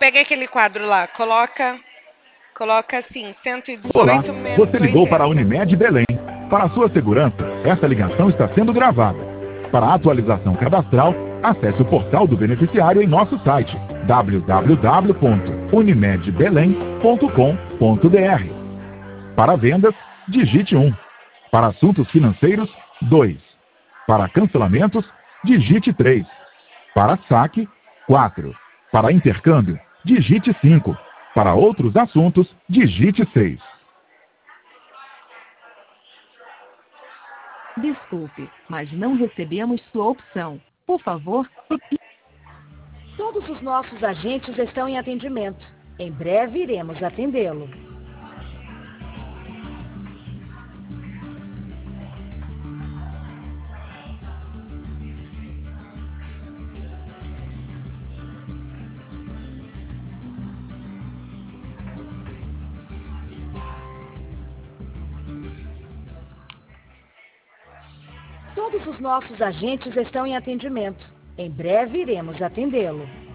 pega aquele quadro lá, coloca assim, Olá, 118 menos você ligou 80. para a Unimed Belém. Para a sua segurança, esta ligação está sendo gravada. Para a atualização cadastral, acesse o portal do beneficiário em nosso site www.unimedbelém.com.br. Para vendas, digite 1. Para assuntos financeiros, 2. Para cancelamentos, digite 3. Para saque, 4. Para intercâmbio, digite 5. Para outros assuntos, digite 6. Desculpe, mas não recebemos sua opção. Por favor, Todos os nossos agentes estão em atendimento. Em breve iremos atendê-lo. Todos os nossos agentes estão em atendimento. Em breve iremos atendê-lo.